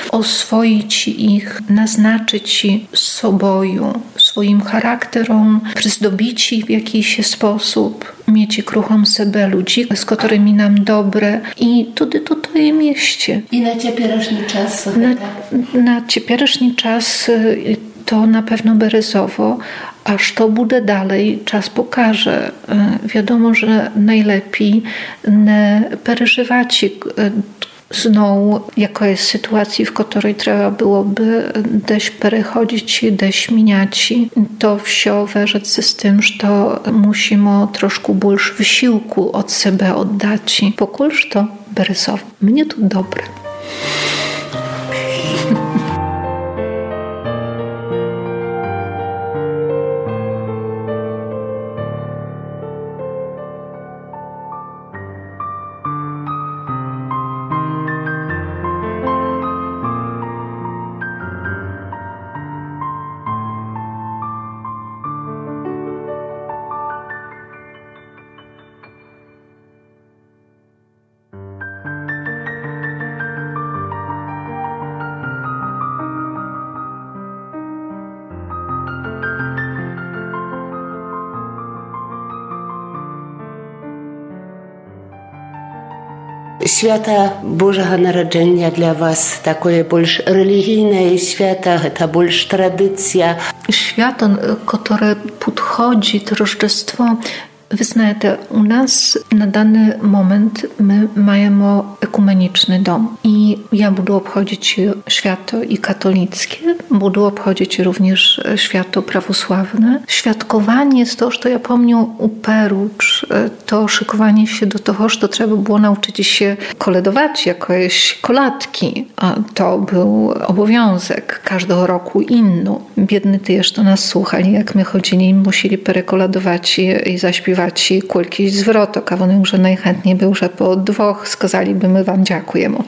oswoić ich, naznaczyć sobą, swoim charakterom, przyzdobić w jakiś sposób, mieć kruchom siebie ludzi, z którymi nam dobre i tudy to to je mieście. I na ciepiereszny czas? Na, na ciepiereszny czas to na pewno berezowo, aż to bude dalej, czas pokaże. Wiadomo, że najlepiej nie przeżywać znowu jakiejś sytuacji, w której trzeba byłoby deś przechodzić, deś zmieniać. To wsio wierzeć z tym, że to musimy troszkę больше wysiłku od siebie oddać. Pokulż to berezowo. Mnie to dobre. Święta Bożego Narodzenia dla was такое больше religijne święta, это больше tradycja. Święto, które podchodzi do Rożdżestwa, wy знаєте, у нас на даний момент ми маємо екуменічний dom i ja budu obchodzić święto i katolickie, budu obchodzić również święto prawosławne. Świadkowanie jest to, że ja pamiętam u Perucz, to szykowanie się do tego, że to trzeba było nauczyć się koledować jakieś kolatki. A to był obowiązek każdego roku inny. Biedny ty jeszcze nas słuchali, jak my chodzili, musieli perekoladować i, i zaśpiewać kolkiś zwrotok, a on już najchętniej był, że po dwóch skazaliby my wam dziękujemy.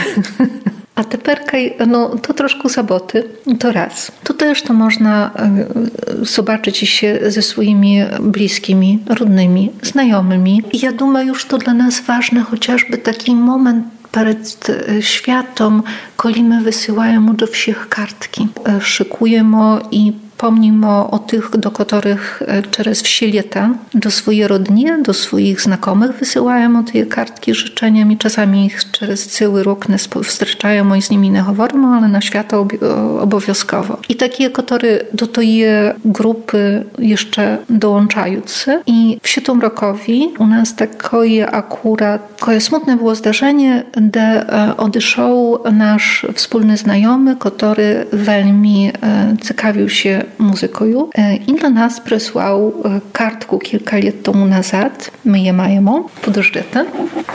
A teperkaj, no to troszkę zaboty, to raz. To też to można zobaczyć się ze swoimi bliskimi, rodnymi, znajomymi. I ja думаю, już to dla nas ważne, chociażby taki moment przed świętem, kiedy my wysyłamy do wszystkich kartki. Szykujemy i pomnimy o tych, do których przez wsie lata, do swojej rodziny, do swoich znajomych wysyłają te kartki z życzeniami. Czasami ich przez cały rok nie wstraczają i z nimi nie mówimy, ale na święta obowiązkowo. I takie, które do tej grupy jeszcze dołączają. I w tym rokowi u nas takie akurat, takie smutne było zdarzenie, gdzie odeszł nasz wspólny znajomy, który veľmi ciekawił się muzyką i dla nas przysłał kartku kilka lat temu nazad. My je mamy. Podождете.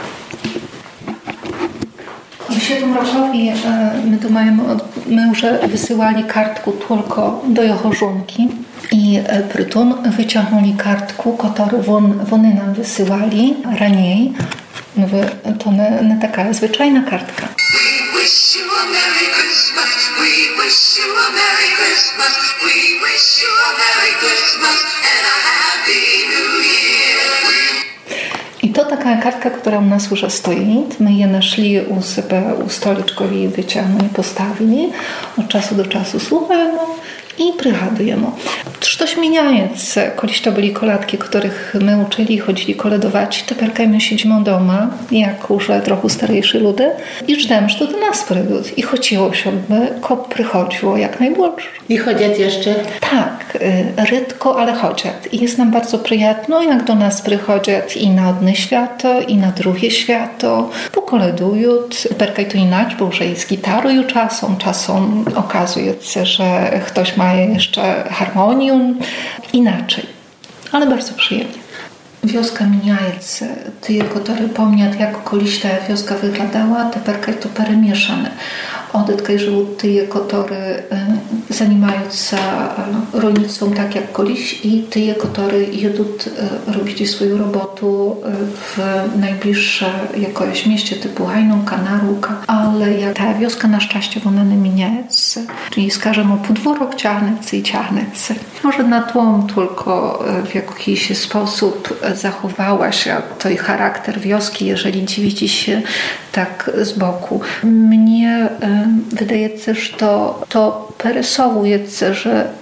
W tym rokowi my, to mamy, my już wysyłali kartku tylko do jego żonki i przy tym wyciągnęli kartku, którą won, one nam wysyłali raniej. To nie, nie taka zwyczajna kartka. Wish you a Merry Christmas, we wish you a Merry Christmas, we wish you a Merry Christmas and a Happy New Year. I to taka kartka, która u nas już stoi. My je naszli u siebie u stoliczku i wyciągnęli, postawili. Od czasu do czasu słuchamy i prygадujemy. To zmieniając, kiedyś to byli kolatki, których my uczyli, chodzili koledować, teraz my siedzimy doma, jak już trochę starejsi ludzie i żdemy, że to do nas przyjdą. I chodziło się, by kop przychodziło jak najbliżej. I chodzą jeszcze? Tak, rzadko, ale chodzą. I jest nam bardzo przyjemno, jak do nas przychodzą i na jedno święto, i na drugie święto, pokoledują. Teraz to inaczej, bo już jest gitarą czasem, czasem okazuje się, że ktoś ma jeszcze harmonię, inaczej, ale bardzo przyjemnie. Wioska mieniająca, ty, które pomniat, jak kiedyś ta wioska wyglądała, teraz to peremieszane. Odetkaj żył ty, które zajmują się rolnictwem tak jak kiedyś i ty, które jedą robić swoją robotę w najbliższe jakieś mieście typu Hajną, Kanaruka, ale jak ta wioska na szczęście ona nie mieniająca, czyli skażemy podwórok ciągnący i ciągnący. Może na tłum tylko w jakiś sposób zachowała się ten charakter wioski, jeżeli dziwicie się tak z boku. Mnie wydaje się, że to, to przerysowuje się, że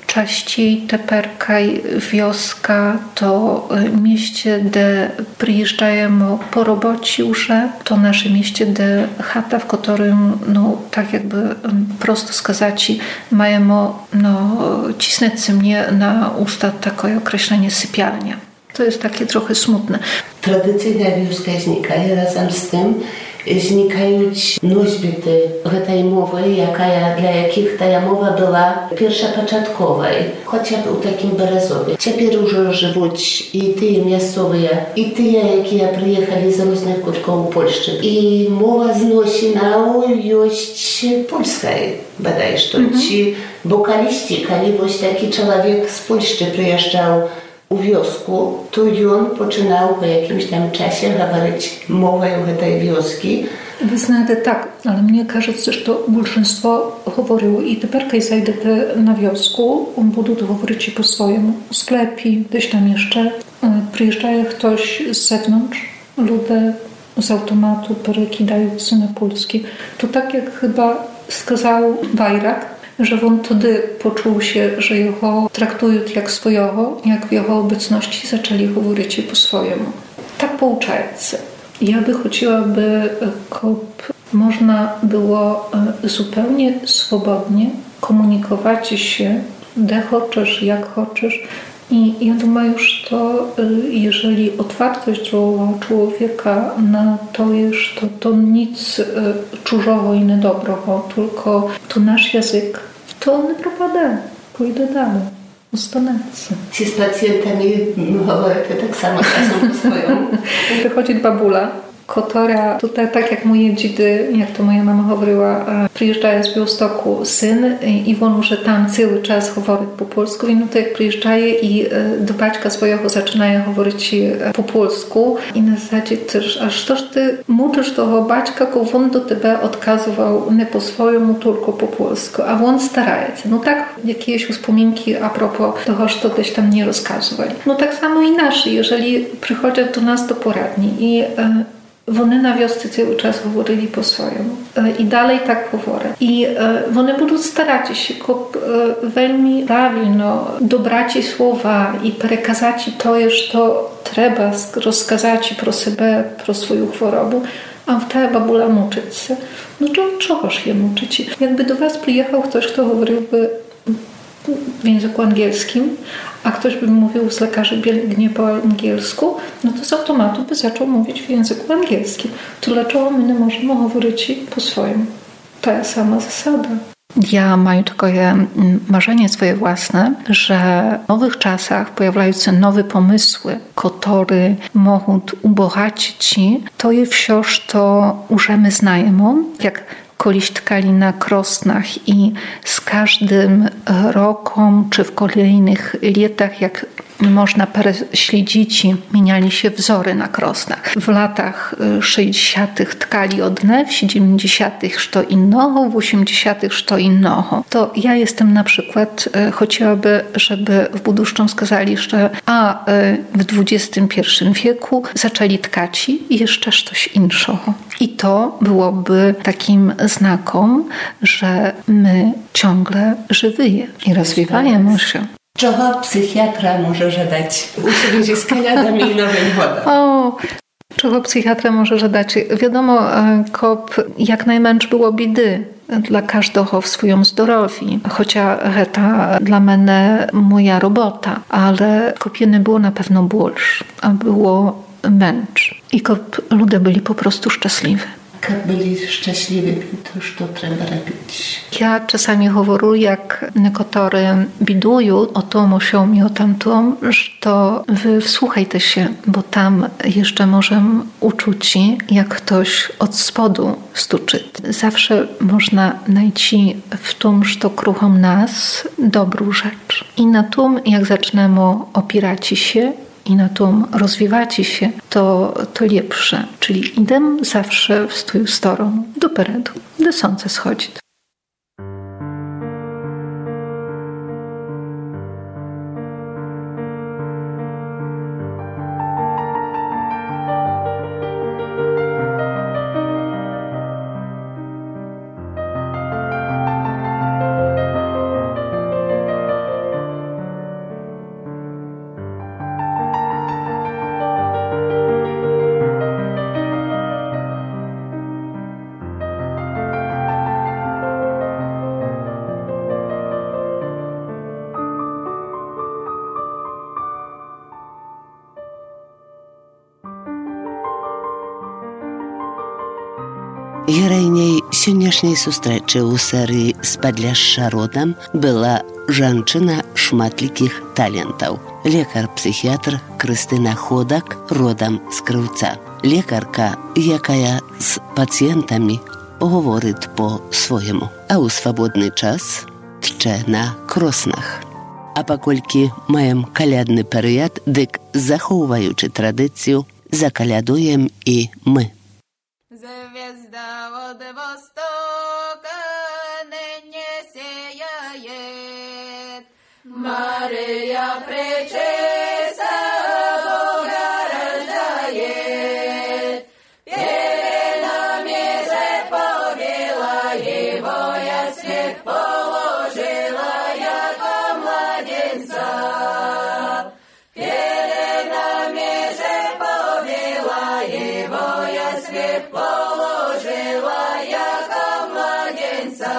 Częściej teperkaj wioska to mieście, gdzie przyjeżdżają po robocie już, to nasze mieście, gdzie chata, w którym, no tak jakby prosto skazać, mają no, cisnąć mnie na usta takie określenie sypialnia. To jest takie trochę smutne. Tradycyjna wioska znika i razem z tym znikają nośbity tej mowy, jaka, dla jakich ta mowa była pierwsza początkowa. Chociażby u takim Berezowie. Teraz już żyją i ty miejscowe, i ty, jakie przyjechali z różnych kutków Polski. I mowa znosi na wiość polskiej, badaj, że mm-hmm. ci wokaliści, kiedy właśnie taki człowiek z Polski przyjeżdżał u wiosku, to on poczynał po jakimś tam czasie mówić mową tej wioski. Wy знаєте, tak, ale mnie кажется, что большинство говорило, и тепер, kiedy зайдете на wiosku, будуть говорити по-своєму. У склепі, десь там jeszcze, приїжджає хтось з zewnątrz, ludzie z automatu перекидаються на польський. To tak jak chyba skazał Bajrak, że on wtedy poczuł się, że jego traktują jak swojego, jak w jego obecności zaczęli mówić po swojemu. Tak pouczające. Ja by chciała, by można było zupełnie swobodnie komunikować się, gdzie chcesz, jak chcesz. I ja думаю, że jeżeli otwartość drugiego człowieka na to jest, to, to nic czużego i niedobrego, tylko to nasz język, to on nie prowadzi, pójdę dalej, ostanę. Ci z pacjentami mówią tak samo czasem po swojemu. Wychodzi babula, która tutaj, tak jak moje dzidy, jak to moja mama mówiła, przyjeżdżają z Białegostoku syn i on już tam cały czas mówi po polsku, no to jak przyjeżdżaje i do baćka swojego zaczynają mówić po polsku i na zasadzie też, aż toż ty muczysz tego baćka, bo on do ciebie odkazywał nie po swojemu, tylko po polsku, a on staraje się. No tak, jakieś wspominki a propos tego, że to gdzieś tam nie rozkazywali. No tak samo i nasi, jeżeli przychodzą do nas do poradni i Вони na wiosce cały czas mówili po swojemu. I dalej tak mówią. I one będą starać się, veľmi prawilno dobrać słowa i przekazać to, że to trzeba rozkazać pro siebie, pro swoją chorobę, a wtedy babula muczyć się. No to czegoż je muczyć? Jakby do was przyjechał ktoś, kto mówiłby w języku angielskim, a ktoś by mówił z lekarzy biegnie po angielsku, no to z automatu by zaczął mówić w języku angielskim. Tyle czego my nie możemy mówić po swoim. Ta sama zasada. Ja mam takie marzenie swoje własne, że w nowych czasach pojawiają się nowe pomysły, które mogą ubogacić, to je wciąż to użymy znajomą, jak koliś tkali na krosnach i z każdym rokiem czy w kolejnych latach, jak można śledzić, mieniali się wzory na krosnach. W latach sześćdziesiątych tkali odne, w siedemdziesiątych co innego, w osiemdziesiątych co innego. To ja jestem na przykład, chciałaby, żeby w buduszczą skazali, że a w dwudziestym pierwszym wieku zaczęli tkać jeszcze coś innego. I to byłoby takim znakom, że my ciągle żyjemy i rozwijamy się. Czego psychiatra może żadać? Usłyszeć z kaniadami i nowym wodą. O, czego psychiatra może żadać? Wiadomo, kop jak najmęcz było biedy dla każdego w swoim zdrowiu. Chociaż to dla mnie moja robota, ale kopieny było na pewno больше, a było męcz. I kop ludzie byli po prostu szczęśliwi. Jak byli szczęśliwi, to już to trzeba robić. Ja czasami mówię, jak niektórzy bidują o tym, się mi o tamtym, że to wy wsłuchajcie się, bo tam jeszcze możemy uczuć, jak ktoś od spodu stuczy. Zawsze można znaleźć w tym, że kruchom nas dobrą rzecz. I na tym, jak zaczniemy opierać się, i na tym rozwijać się, to, to lepsze. Czyli idę zawsze w swoją stronę do peredu, do słońce schodzi. Героиней сённяшняй сустрэчы ў серыі «З Падляшша родам» была жанчына шматлікіх талентаў. Лекар-псіхіятр Крыстына Ходак, родам з Крыўца. Лекарка, якая з пацієнтамі говорить по-своєму, а у свободний час тче на кроснах. А паколькі маем калядны перыяд, дык, захоўваючы традыцыю, закалядуем і мы. Звезда от востока ныне сияет, Мария пречиста Бога рождает, перед нами же повела его, я свет положила, яко младенца. Перед нами же повела его, я свет положила, яко младенца.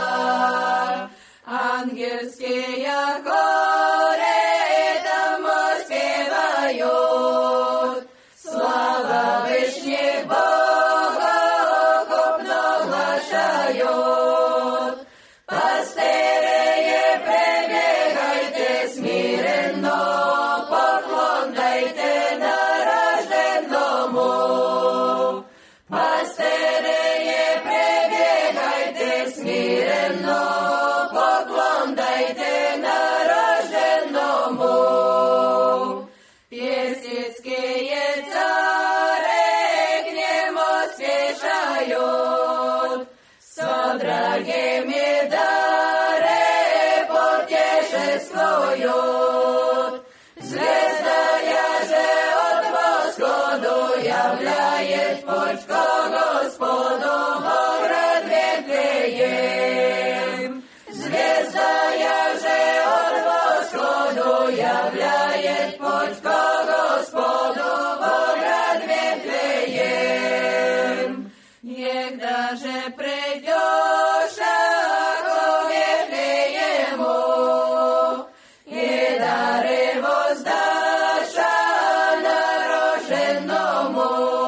Ангельские хоры тому спевают, слава Вышних Бога окопно глашают. Пастыри, прибегайте смиренно, поклондайте нарожденному. Пастыри, прибегайте смиренно, поклондайте нарожденному. Персидские цари к нему спешают, содрогими дары путешествуют. Звездная же от восходу являет путь ко Господу, город Вифлеем. Звездная же от восходу являет путь ко Господу, город Вифлеем. Егда же придешь ко Вифлеему, и дары воздашь нарожденному.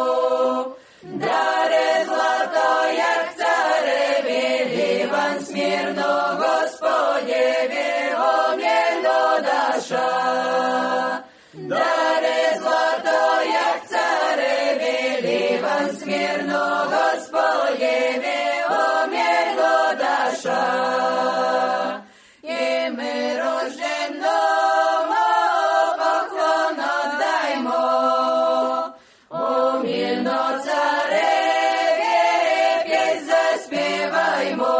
Дары злато, як цареві, Ливан смирно, Господеві, омельно даша. Дары злато, як цареві, Ливан смирно, Господеві, омельно даша. І ми рожденному поклон отдаймо, омільно цареві п'ять заспіваймо.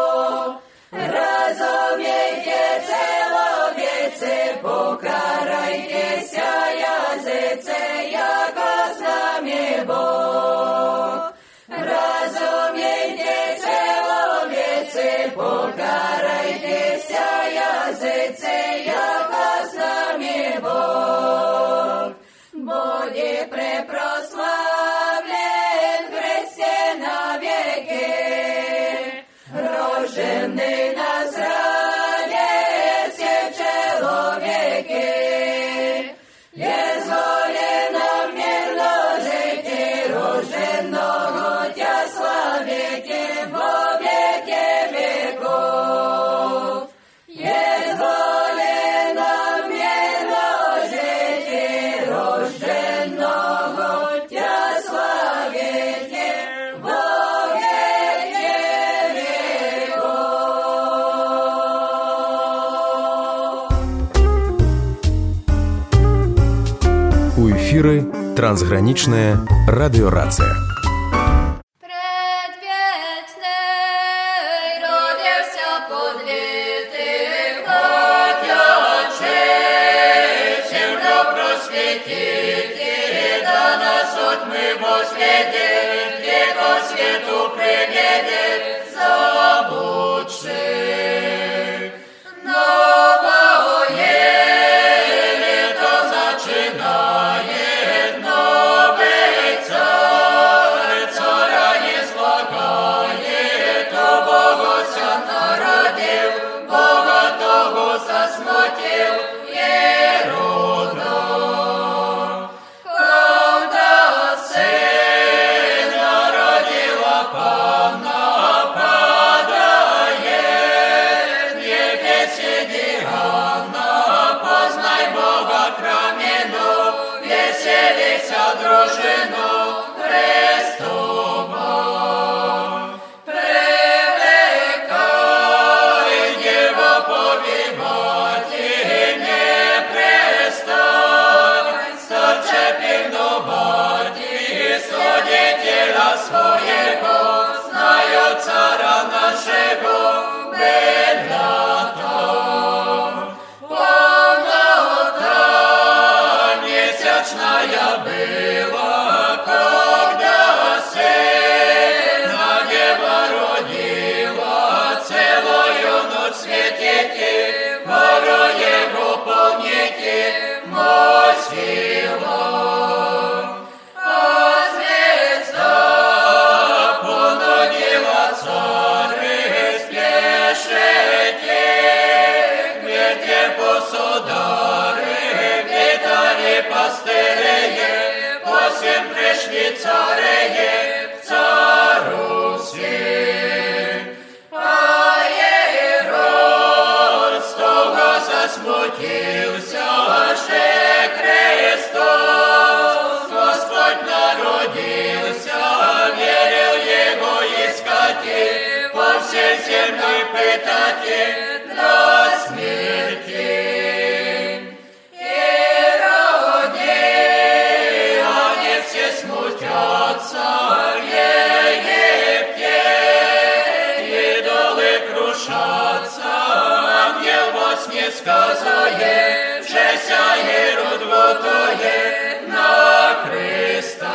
Разумійте, чоловіці, покарайтеся, язиці, яко з нами Бог. Разумійте, чоловіці, покарайтеся, язиці, яко з нами Бог. Буде препрославлен Христе навеки, рожденный Назранец є чоловіки. Дозволено мирно жити, рожденного Тя славити во веки веков. Дозволено мирно жити, рожденного Тя славити во веки веков. У эфиры трансграничная радиорация. Предвечний родився подлітих Отячей, землю просвітити, да нас отми восвідить, Его свету приведет, забудши. Новое лето зачинает, новый царь, царя не слагает, то Бога ся народил, Бога того засмутил Ерода. Когда сын народила земной пытати до смерти. Иродей, они все смутятся в Египте, идолы крушатся, ангел во сне сказует, вшеся Ирод готує на Христа.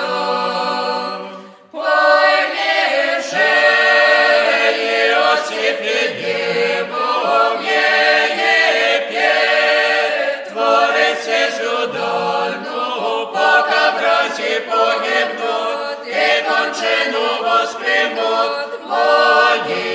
Погибнут и кончину воспримут, молитесь.